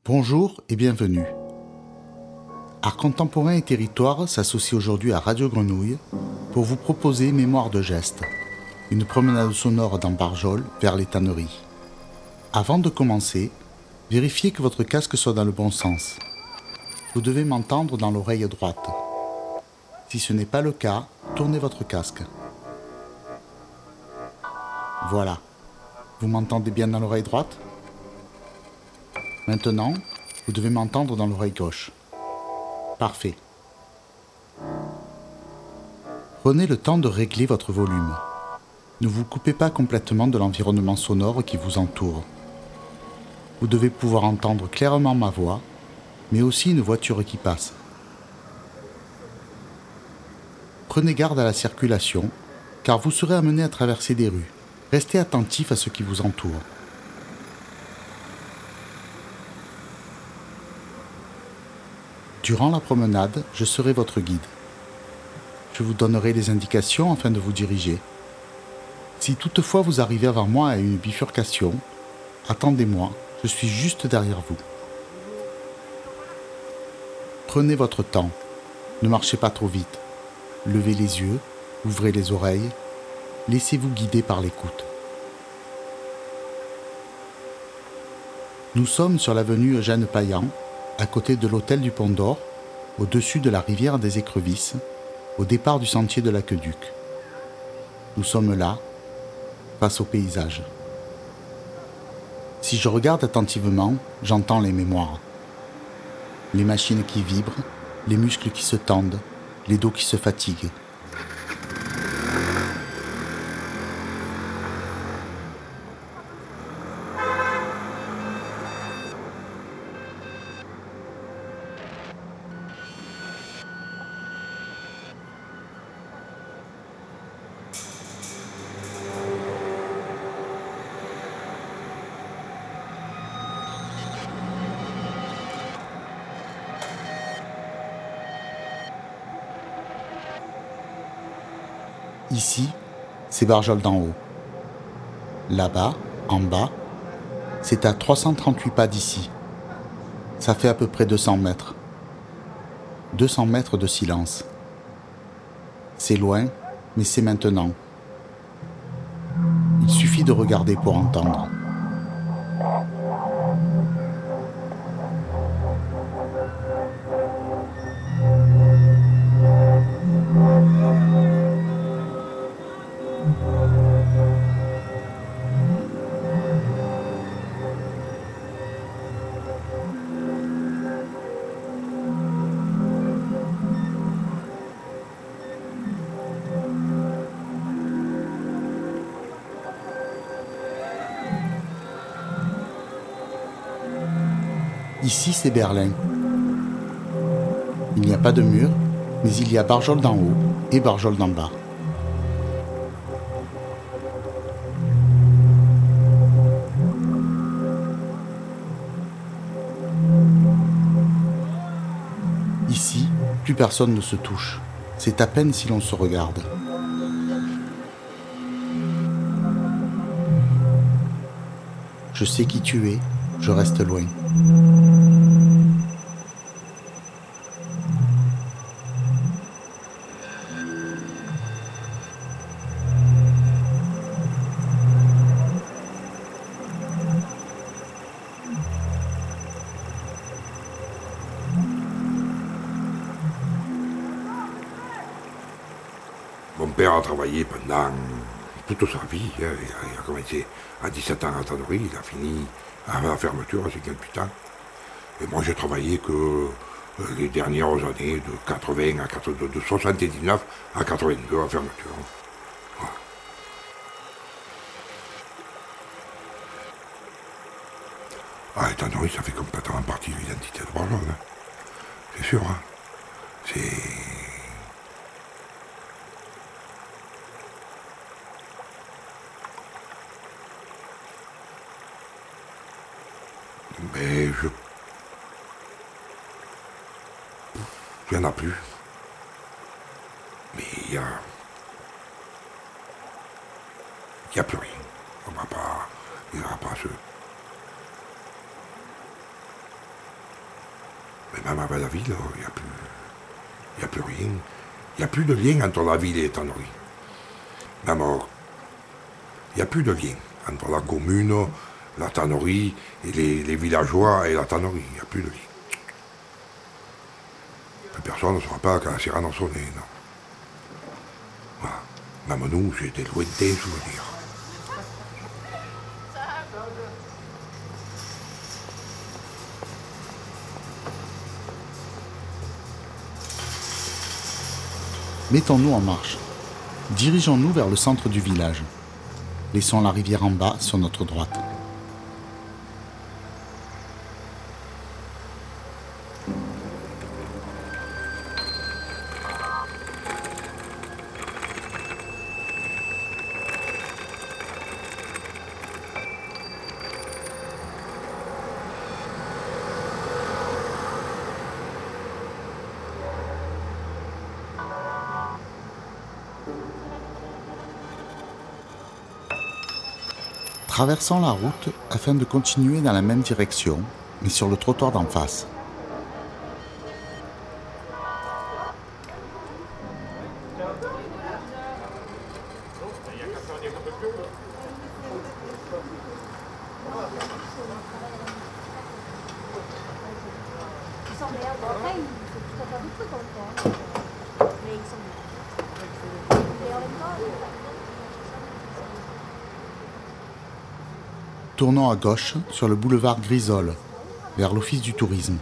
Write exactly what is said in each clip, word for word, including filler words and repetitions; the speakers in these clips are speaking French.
Bonjour et bienvenue. Art contemporain et territoire s'associe aujourd'hui à Radio Grenouille pour vous proposer Mémoire de geste, une promenade sonore dans Barjol vers les tanneries. Avant de commencer, vérifiez que votre casque soit dans le bon sens. Vous devez m'entendre dans l'oreille droite. Si ce n'est pas le cas, tournez votre casque. Voilà. Vous m'entendez bien dans l'oreille droite ? Maintenant, vous devez m'entendre dans l'oreille gauche. Parfait. Prenez le temps de régler votre volume. Ne vous coupez pas complètement de l'environnement sonore qui vous entoure. Vous devez pouvoir entendre clairement ma voix, mais aussi une voiture qui passe. Prenez garde à la circulation, car vous serez amené à traverser des rues. Restez attentif à ce qui vous entoure. Durant la promenade, je serai votre guide. Je vous donnerai les indications afin de vous diriger. Si toutefois vous arrivez avant moi à une bifurcation, attendez-moi, je suis juste derrière vous. Prenez votre temps, ne marchez pas trop vite. Levez les yeux, ouvrez les oreilles, laissez-vous guider par l'écoute. Nous sommes sur l'avenue Eugène Payan, à côté de l'hôtel du Pont d'Or, au-dessus de la rivière des Écrevisses, au départ du sentier de l'Aqueduc. Nous sommes là, face au paysage. Si je regarde attentivement, j'entends les mémoires. Les machines qui vibrent, les muscles qui se tendent, les dos qui se fatiguent. Ici, c'est Barjol d'en haut. Là-bas, en bas, c'est à trois cent trente-huit pas d'ici. Ça fait à peu près deux cents mètres. deux cents mètres de silence. C'est loin, mais c'est maintenant. Il suffit de regarder pour entendre. Ici, c'est Berlin. Il n'y a pas de mur, mais il y a Barjol d'en haut et Barjol d'en bas. Ici, plus personne ne se touche. C'est à peine si l'on se regarde. Je sais qui tu es, je reste loin. Mon père a travaillé pendant toute sa vie. Hein. Il, a, il a commencé à dix-sept ans à la tannerie, il a fini à la fermeture à cinquante-huit ans. Et moi, j'ai travaillé que les dernières années, de quatre-vingts à quatre-vingt-deux, de soixante-dix-neuf à quatre-vingt-deux à la fermeture. Voilà. Ah, la tannerie, ça fait complètement partie de l'identité de Barjol. Hein. C'est sûr. Hein. C'est... Mais je... Il n'y en a plus. Mais il y a... Il n'y a plus rien. On va pas... Il n'y aura pas ce... Mais même avec la ville, il n'y a plus, il y a plus rien. Il n'y a plus de lien entre la ville et les tanneries. Même, il n'y a plus de lien entre la commune, la tannerie, et les, les villageois et la tannerie. Il n'y a plus de lien. Plus personne ne se rappelle quand la sirène a sonné, non. Voilà. Même nous, c'est des lointains souvenirs. Mettons-nous en marche. Dirigeons-nous vers le centre du village. Laissons la rivière en bas sur notre droite. Traversons la route afin de continuer dans la même direction, mais sur le trottoir d'en face. Tournons à gauche sur le boulevard Grisole, vers l'office du tourisme.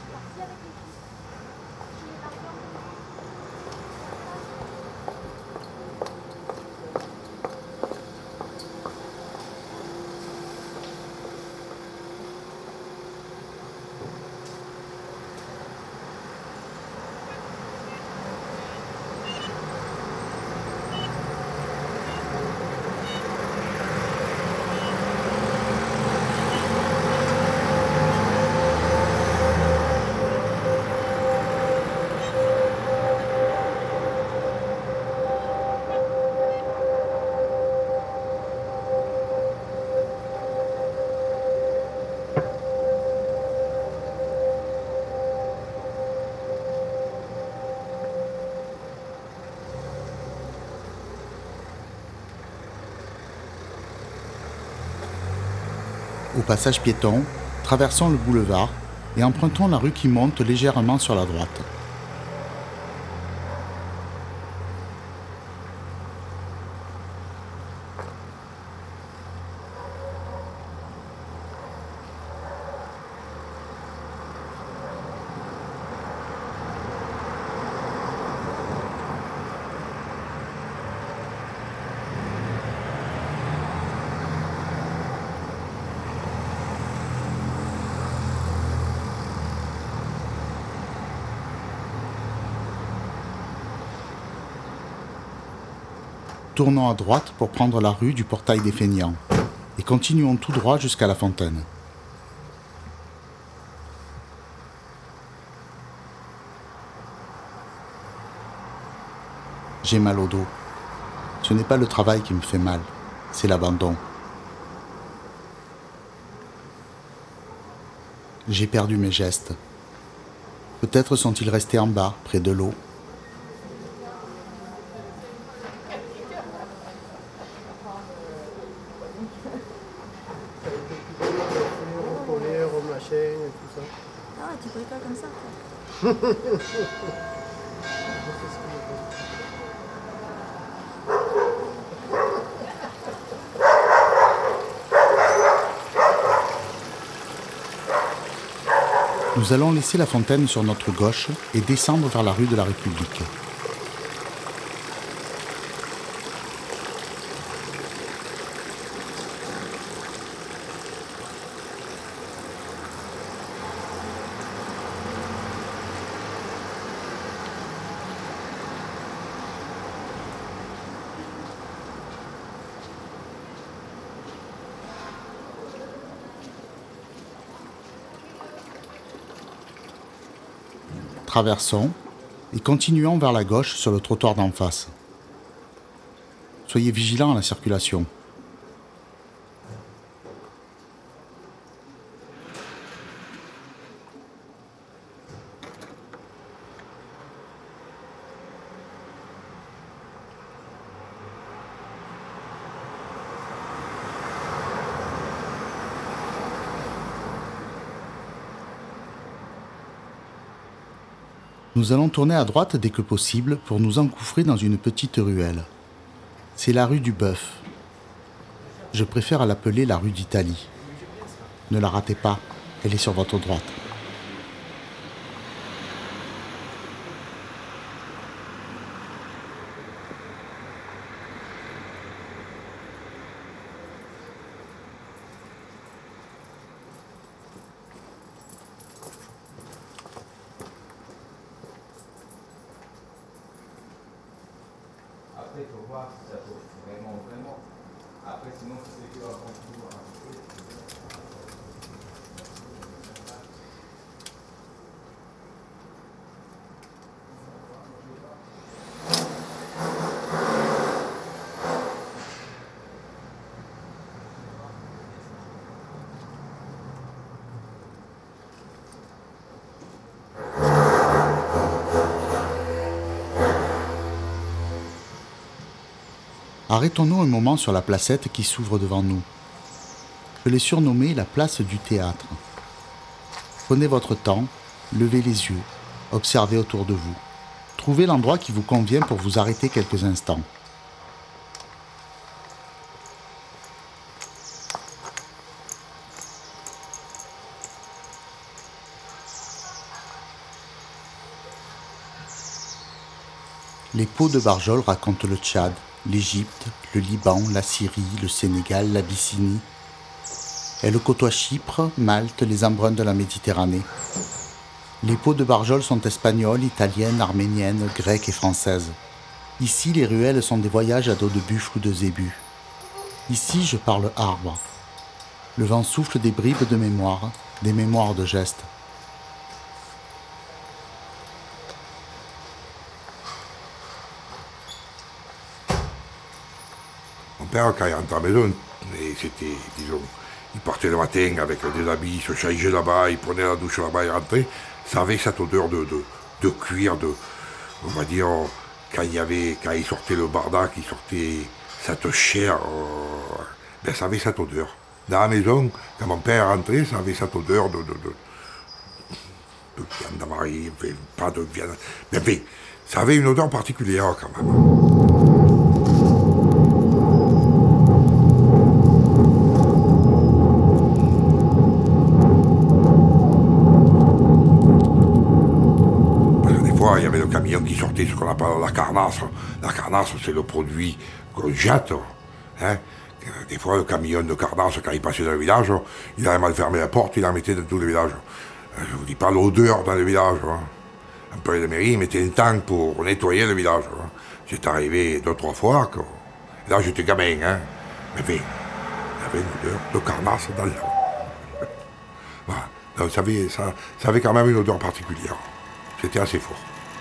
Au passage piéton, traversons le boulevard et empruntons la rue qui monte légèrement sur la droite. Tournons à droite pour prendre la rue du Portail des Feignants et continuons tout droit jusqu'à la fontaine. J'ai mal au dos. Ce n'est pas le travail qui me fait mal, c'est l'abandon. J'ai perdu mes gestes. Peut-être sont-ils restés en bas, près de l'eau. Ah, tu bricoles comme ça, toi. Nous allons laisser la fontaine sur notre gauche et descendre vers la rue de la République. Traversons et continuons vers la gauche sur le trottoir d'en face. Soyez vigilants à la circulation. Nous allons tourner à droite dès que possible pour nous engouffrer dans une petite ruelle. C'est la rue du Bœuf. Je préfère l'appeler la rue d'Italie. Ne la ratez pas, elle est sur votre droite. Après, il faut voir si ça faut vraiment, vraiment. Après, sinon, si c'est que un contour, un peu. Arrêtons-nous un moment sur la placette qui s'ouvre devant nous. Je l'ai surnommée la place du théâtre. Prenez votre temps, levez les yeux, observez autour de vous. Trouvez l'endroit qui vous convient pour vous arrêter quelques instants. Les pots de Barjol racontent le Tchad, l'Égypte, le Liban, la Syrie, le Sénégal, l'Abyssinie. Elle côtoie Chypre, Malte, les embruns de la Méditerranée. Les peaux de Barjol sont espagnoles, italiennes, arméniennes, grecques et françaises. Ici, les ruelles sont des voyages à dos de buffle ou de zébu. Ici, je parle arbre. Le vent souffle des bribes de mémoire, des mémoires de gestes. Mon père, quand il rentrait à la maison, et c'était, disons, il partait le matin avec des habits, il se changeait là-bas, il prenait la douche là-bas, il rentrait, ça avait cette odeur de, de, de cuir, de, on va dire, quand il y avait, quand il sortait le bardac, il sortait cette chair, euh, ben ça avait cette odeur. Dans la maison, quand mon père rentrait, ça avait cette odeur de, de, de, de viande avariée, enfin, pas de viande, mais enfin, ça avait une odeur particulière quand même. Il y avait le camion qui sortait, ce qu'on appelle la carnasse. La carnasse, c'est le produit qu'on jette. Hein. Des fois, le camion de carnasse, quand il passait dans le village, il avait mal fermé la porte, il en mettait dans tout le village. Je ne vous dis pas l'odeur dans le village. Hein. Un peu de mairie, il mettait un tank pour nettoyer le village. Hein. C'est arrivé deux, trois fois. Que... Là, j'étais gamin. Hein. Mais il y avait une odeur de carnasse dans l'air. Voilà. Donc, ça avait, ça, ça avait quand même une odeur particulière. C'était assez fort.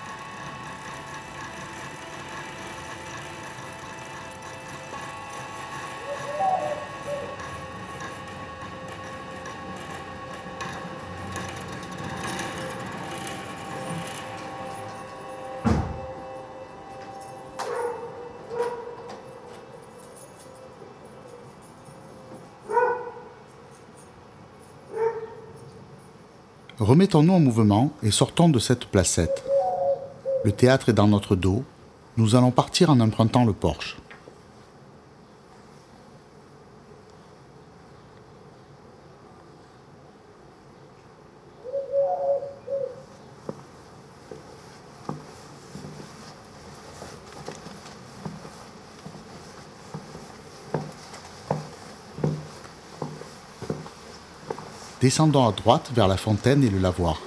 Remettons-nous en mouvement et sortons de cette placette. Le théâtre est dans notre dos. Nous allons partir en empruntant le porche. Descendons à droite vers la fontaine et le lavoir.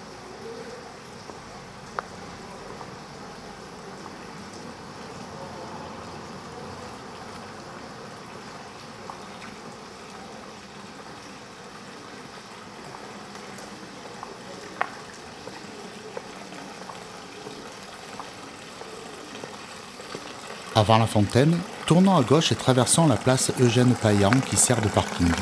Avant la fontaine, tournons à gauche et traversons la place Eugène Payan qui sert de parking.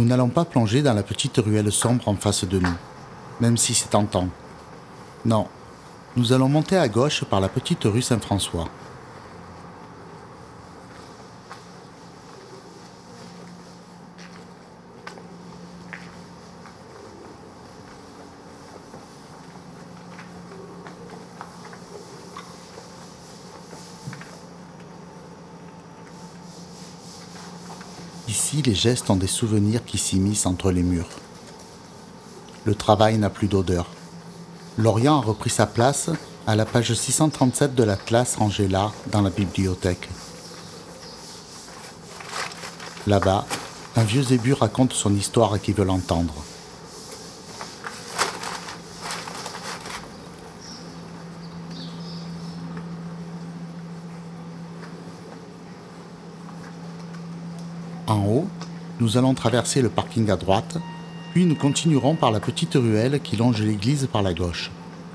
Nous n'allons pas plonger dans la petite ruelle sombre en face de nous, même si c'est tentant. Non, nous allons monter à gauche par la petite rue Saint-François. Ici, les gestes ont des souvenirs qui s'immiscent entre les murs. Le travail n'a plus d'odeur. L'Orient a repris sa place à la page six cent trente-sept de l'Atlas rangé là, dans la bibliothèque. Là-bas, un vieux zébu raconte son histoire à qui veut l'entendre. En haut, nous allons traverser le parking à droite, puis nous continuerons par la petite ruelle qui longe l'église par la gauche.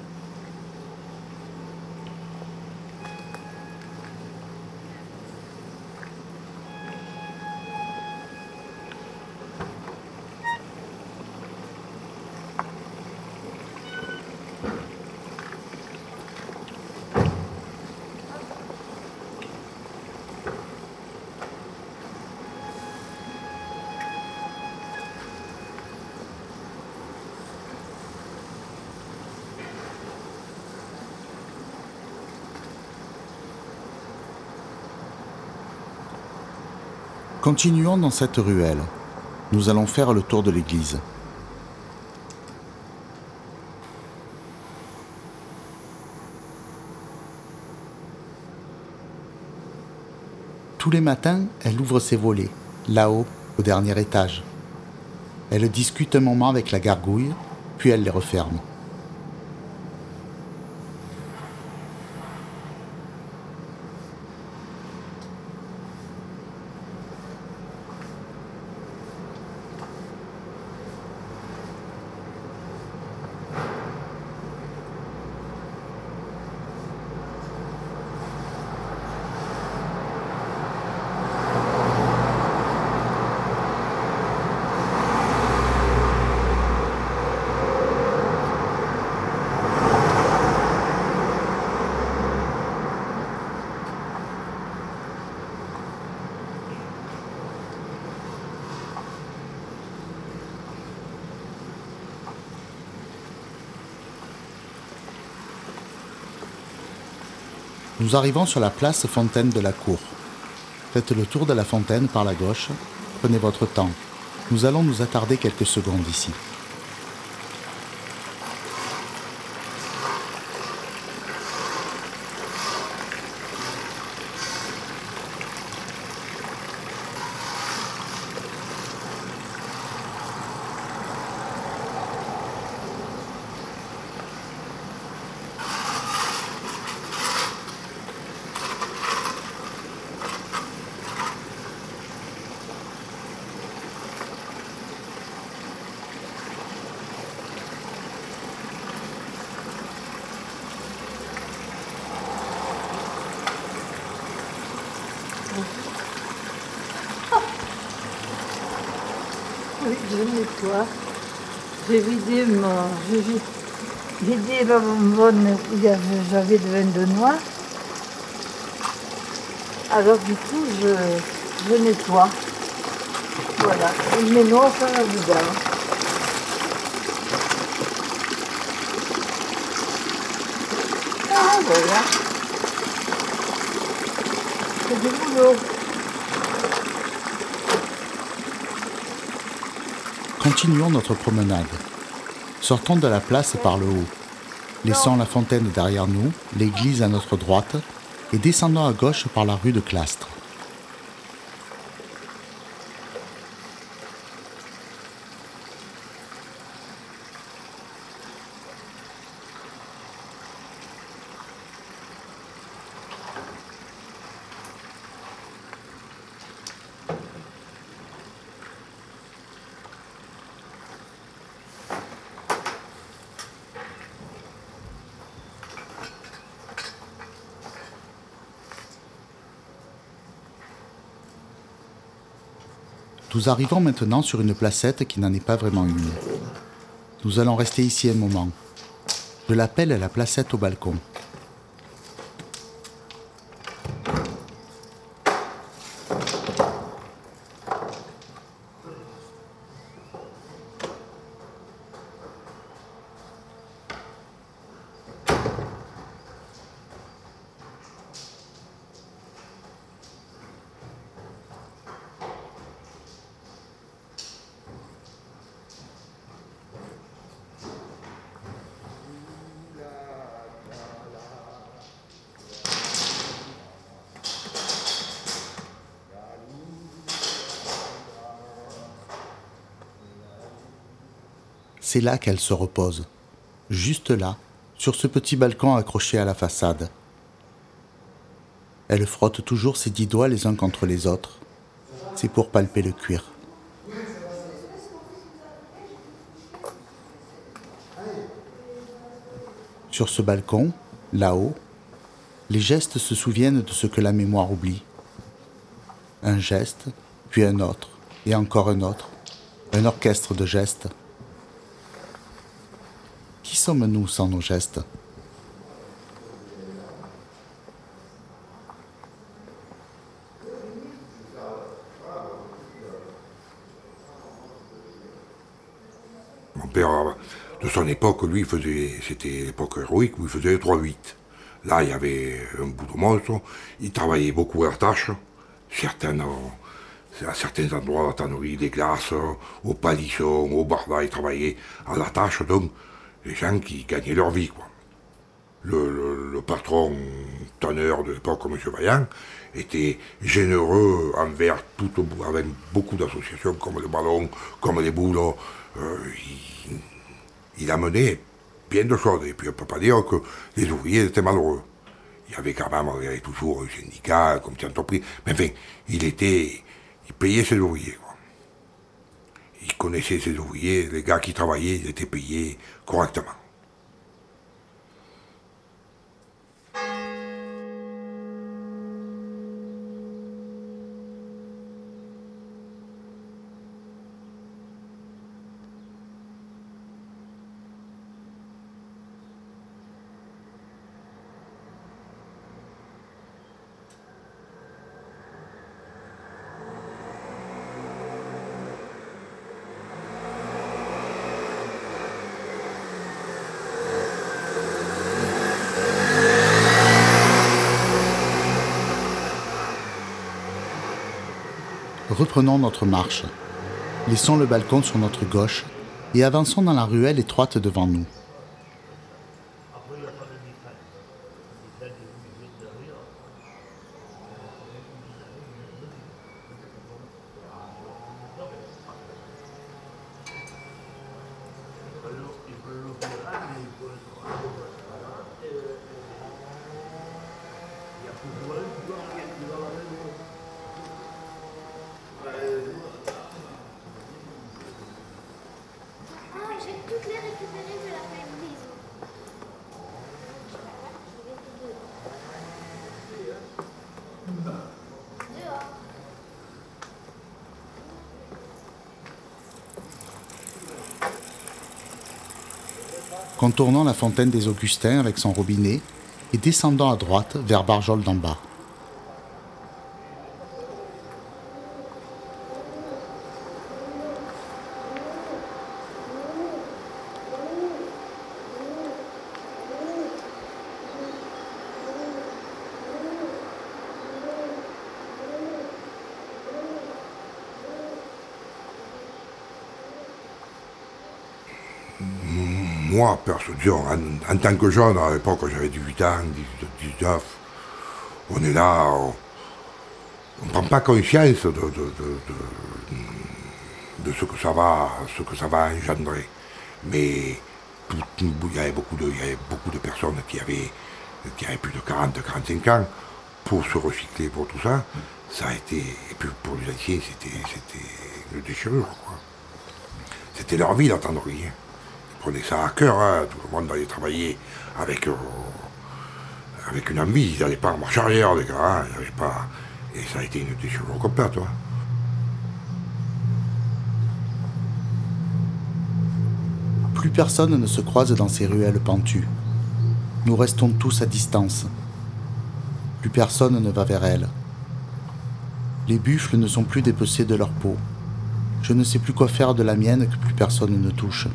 Continuons dans cette ruelle. Nous allons faire le tour de l'église. Tous les matins, elle ouvre ses volets, là-haut, au dernier étage. Elle discute un moment avec la gargouille, puis elle les referme. Nous arrivons sur la place Fontaine de la Cour. Faites le tour de la fontaine par la gauche. Prenez votre temps. Nous allons nous attarder quelques secondes ici. Oui, je nettoie. J'ai vidé mon... J'ai vidé la bonbonne où j'avais de vin de noix. Alors du coup, je, je nettoie. Voilà. Et mes noix, ça va dedans. Ah, voilà. C'est du boulot. Continuons notre promenade. Sortons de la place par le haut. Laissons la fontaine derrière nous, l'église à notre droite, et descendons à gauche par la rue de Clastres. Nous arrivons maintenant sur une placette qui n'en est pas vraiment une. Nous allons rester ici un moment. Je l'appelle la placette au balcon. C'est là qu'elle se repose, juste là, sur ce petit balcon accroché à la façade. Elle frotte toujours ses dix doigts les uns contre les autres. C'est pour palper le cuir. Sur ce balcon, là-haut, les gestes se souviennent de ce que la mémoire oublie. Un geste, puis un autre, et encore un autre. Un orchestre de gestes. Qui sommes-nous sans nos gestes ? Mon père, de son époque, lui, faisait, c'était l'époque héroïque où il faisait trois huit. Là, il y avait un bout de monstre. Il travaillait beaucoup à la tâche. Certains, à certains endroits, à la tannerie, des glaces, au palisson, au barda, il travaillait à la tâche. Donc, les gens qui gagnaient leur vie, quoi. Le, le, le patron tanneur de l'époque, M. Vaillant, était généreux envers tout, avec beaucoup d'associations comme le ballon, comme les boules. Euh, il, il amenait bien de choses. Et puis on ne peut pas dire que les ouvriers étaient malheureux. Il y avait quand même, il y avait toujours un syndicat, un comité d'entreprise. Mais enfin, il était, il payait ses ouvriers, quoi. Il connaissait ses ouvriers, les gars qui travaillaient, ils étaient payés correctement. Reprenons notre marche. Laissons le balcon sur notre gauche et avançons dans la ruelle étroite devant nous. Contournons la fontaine des Augustins avec son robinet et descendons à droite vers Barjol d'en bas. Moi, personnellement, en, en tant que jeune, à l'époque, j'avais dix-huit ans, dix-neuf, on est là, on ne prend pas conscience de, de, de, de, de ce que ça va, ce que ça va engendrer. Mais tout, il, y avait beaucoup de, il y avait beaucoup de personnes qui avaient, qui avaient plus de quarante, quarante-cinq ans pour se recycler, pour tout ça. Ça a été, et puis pour les anciens, c'était, c'était une déchirure, quoi. C'était leur vie, la tannerie. Ils prenaient ça à cœur, hein. Tout le monde allait travailler avec, euh, avec une envie. Ils n'allaient pas en marche arrière, les gars. Hein. Ils n'avaient pas... Et ça a été une déchirure complète. Hein. Plus personne ne se croise dans ces ruelles pentues. Nous restons tous à distance. Plus personne ne va vers elles. Les buffles ne sont plus dépecés de leur peau. Je ne sais plus quoi faire de la mienne que plus personne ne touche.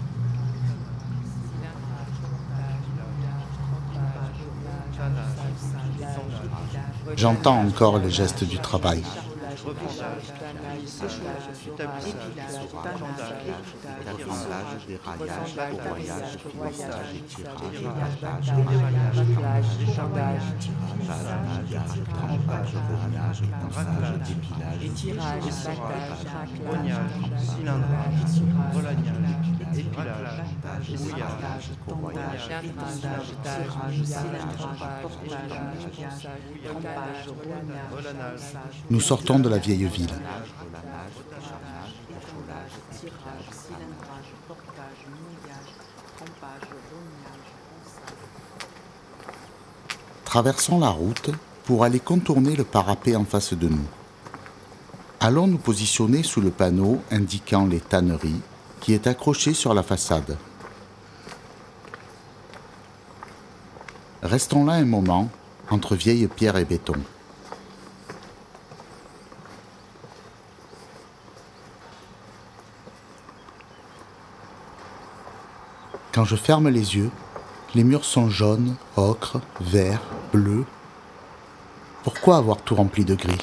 J'entends encore les gestes du travail. Nous sortons de la vieille ville. Traversons la route pour aller contourner le parapet en face de nous. Allons nous positionner sous le panneau indiquant les tanneries qui est accroché sur la façade. Restons là un moment, entre vieilles pierres et béton. Quand je ferme les yeux, les murs sont jaunes, ocre, verts, bleus. Pourquoi avoir tout rempli de gris ?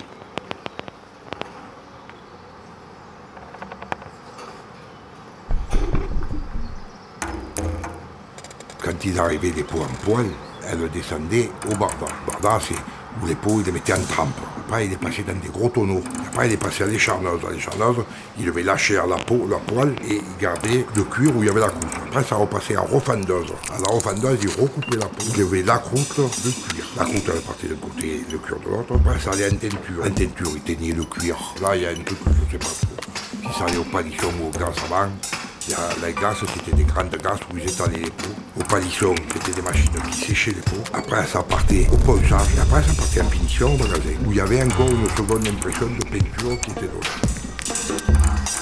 Quand ils arrivaient des pots en poêle, elles descendaient au barda. Le barda, c'est où les pots, ils les mettaient en trempe. Après, ils les passaient dans des gros tonneaux. Après, ils les passaient à l'écharneuse. À l'écharneuse, ils devaient lâcher à la, peau, la poêle et ils gardaient le cuir où il y avait la croûte. Après, ça repassait en refendeuse. À la refendeuse, ils recoupaient la peau. Ils avaient la croûte, le cuir. La croûte, elle partait d'un côté, le cuir de l'autre. Après, ça allait en teinture. En teinture, ils teignaient le cuir. Là, il y a un truc que je ne sais pas trop. Si ça allait au palisson ou au gaz avant, la glace, c'était des grandes glaces où ils étalaient les pots. Au palisson, c'était des machines qui séchaient les pots. Après, ça partait au ponçage. Et après, ça partait en finition au magasin, où il y avait encore une seconde impression de peinture qui était donnée.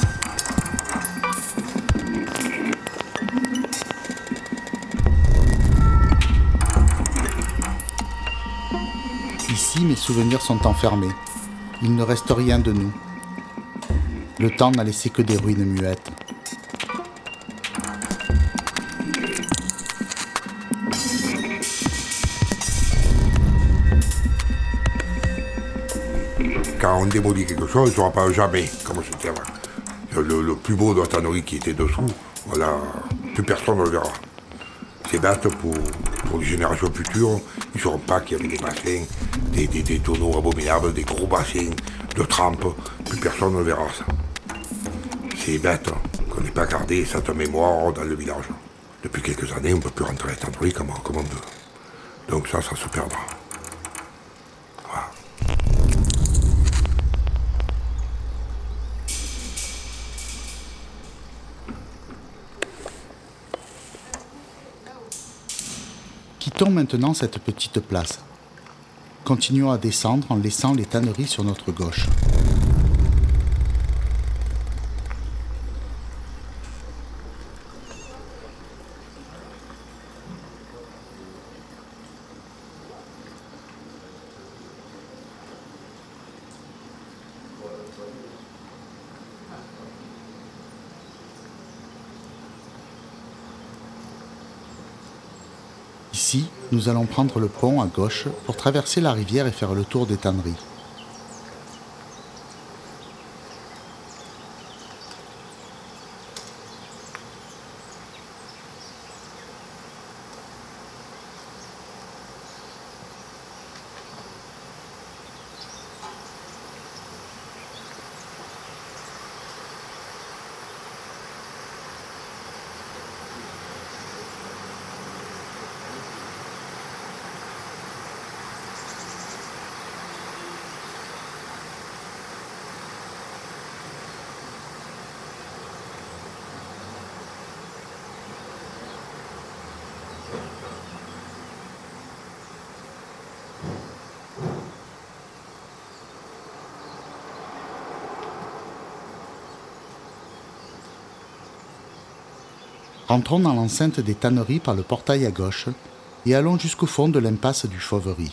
Ici, mes souvenirs sont enfermés. Il ne reste rien de nous. Le temps n'a laissé que des ruines muettes. Quand on démolit quelque chose, on ne rappelle jamais comment c'était avant. Le, le plus beau de la tannerie qui était dessous, voilà, plus personne ne le verra. C'est bête pour, pour les générations futures, ils ne sauront pas qu'il y avait des bassins, des, des, des tonneaux abominables, des gros bassins de trempe, plus personne ne verra ça. C'est bête qu'on n'ait pas gardé cette mémoire dans le village. Depuis quelques années, on ne peut plus rentrer à la tannerie comme, comme on veut. Donc ça, ça se perdra. Voilà. Quittons maintenant cette petite place. Continuons à descendre en laissant les tanneries sur notre gauche. Ici, nous allons prendre le pont à gauche pour traverser la rivière et faire le tour des tanneries. Rentrons dans l'enceinte des tanneries par le portail à gauche et allons jusqu'au fond de l'impasse du Fauvery.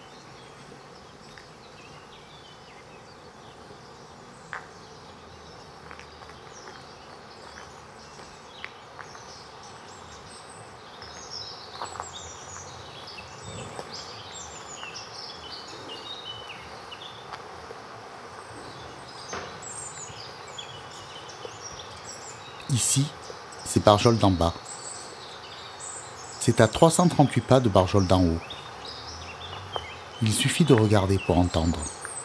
Ici, c'est Barjol d'en bas. C'est à trois cent trente-huit pas de Barjol d'en haut. Il suffit de regarder pour entendre.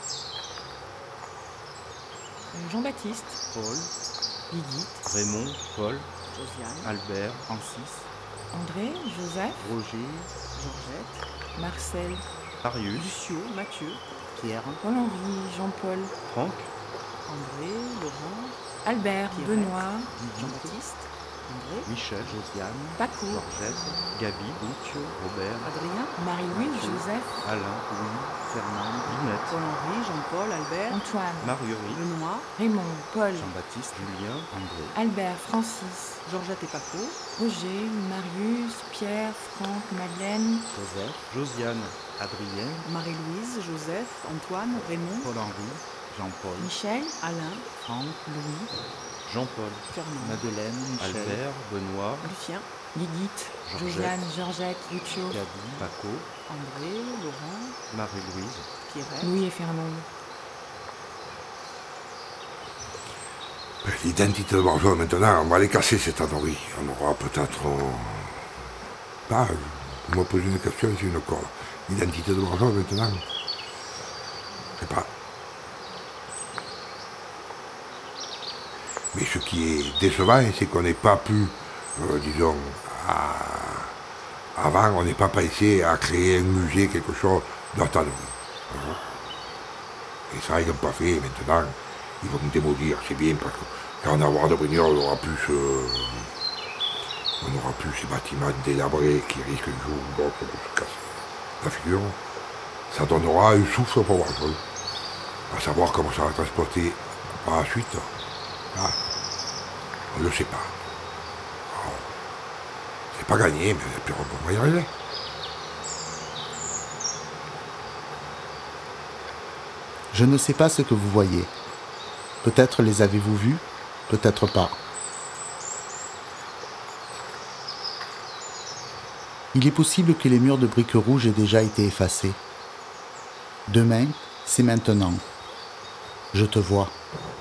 Jean-Baptiste, Paul, Lydie, Raymond, Paul, Josiane, Albert, Francis, André, Joseph, Roger, Georgette, Marcel, Marius, Lucio, Mathieu, Pierre, Paul-Henri, Jean-Paul, Franck, André, Laurent, Albert, Pierrette, Benoît, Didier, Jean-Baptiste, André, Michel, Josiane, Paco, Georgette, Gabi, Lucio, Robert, Adrien, Marie-Louise, Mathieu, Joseph, Alain, Louis, Fernande, Linette, Paul-Henri, Jean-Paul, Albert, Antoine, Marguerite, Benoît, Raymond, Paul, Jean-Baptiste, Julien, André, Albert, Francis, Georgette et Paco, Roger, Marius, Pierre, Franck, Madeleine, Joseph, Josiane, Adrien, Marie-Louise, Joseph, Antoine, Raymond, Paul-Henri, Jean-Paul, Michel, Alain, Franck, Louis, Jean-Paul, Fernand, Madeleine, Michel, Albert, Benoît, Lucien, Lydith, Georgette, Josiane, Georgette, Lucio, Gabi, Paco, André, Laurent, Marie-Louise, Pierrette, Louis et Fernande. Ben, l'identité de Barjol, maintenant, on va les casser, ces tanneries. On aura peut-être... Euh... Pas, vous me posez une question, c'est une colle. L'identité de Barjol, maintenant, je sais pas. Mais ce qui est décevant, c'est qu'on n'ait pas pu, euh, disons, à... avant, on n'est pas pensé à créer un musée, quelque chose de tannerie. Et ça, ils n'ont pas fait. Maintenant, ils vont nous démolir. C'est bien parce que quand on aura de Brignoles, on aura plus ce... on aura plus ces bâtiments délabrés qui risquent un jour ou l'autre de se casser la figure. Ça donnera un souffle pour Barjol. À savoir comment ça va être exploité par la suite. Ah, on ne le sait pas. Oh, c'est pas gagné, mais puis on va y arriver. Je ne sais pas ce que vous voyez. Peut-être les avez-vous vus, peut-être pas. Il est possible que les murs de briques rouges aient déjà été effacés. Demain, c'est maintenant. Je te vois.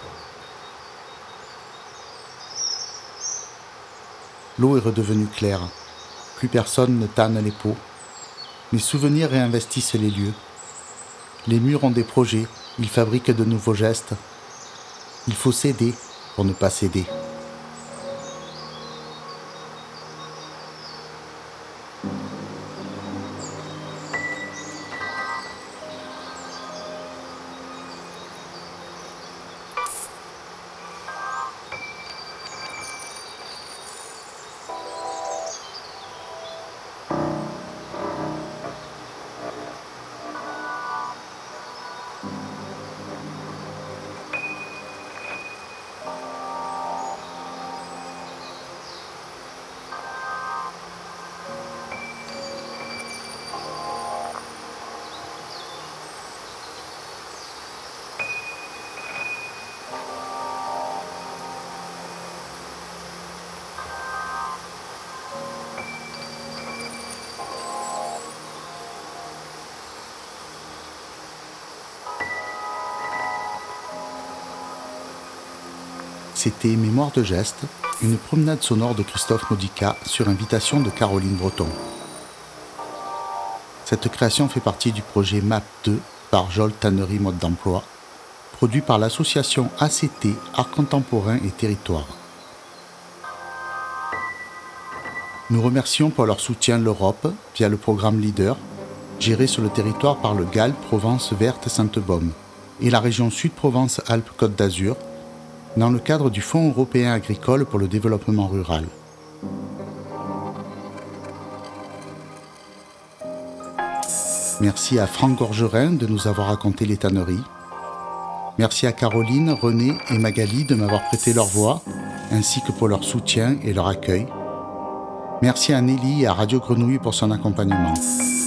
L'eau est redevenue claire. Plus personne ne tanne les pots. Mes souvenirs réinvestissent les lieux. Les murs ont des projets, ils fabriquent de nouveaux gestes. Il faut céder pour ne pas céder. C'était Mémoire de geste, une promenade sonore de Christophe Modica sur invitation de Caroline Breton. Cette création fait partie du projet M A P deux Barjol Tannerie Mode d'Emploi, produit par l'association A C T Art Contemporain et Territoire. Nous remercions pour leur soutien l'Europe via le programme Leader, géré sur le territoire par le G A L Provence Verte Sainte-Baume et la région Sud-Provence-Alpes-Côte d'Azur, dans le cadre du Fonds européen agricole pour le développement rural. Merci à Franck Gorgerin de nous avoir raconté les tanneries. Merci à Caroline, René et Magali de m'avoir prêté leur voix, ainsi que pour leur soutien et leur accueil. Merci à Nelly et à Radio Grenouille pour son accompagnement.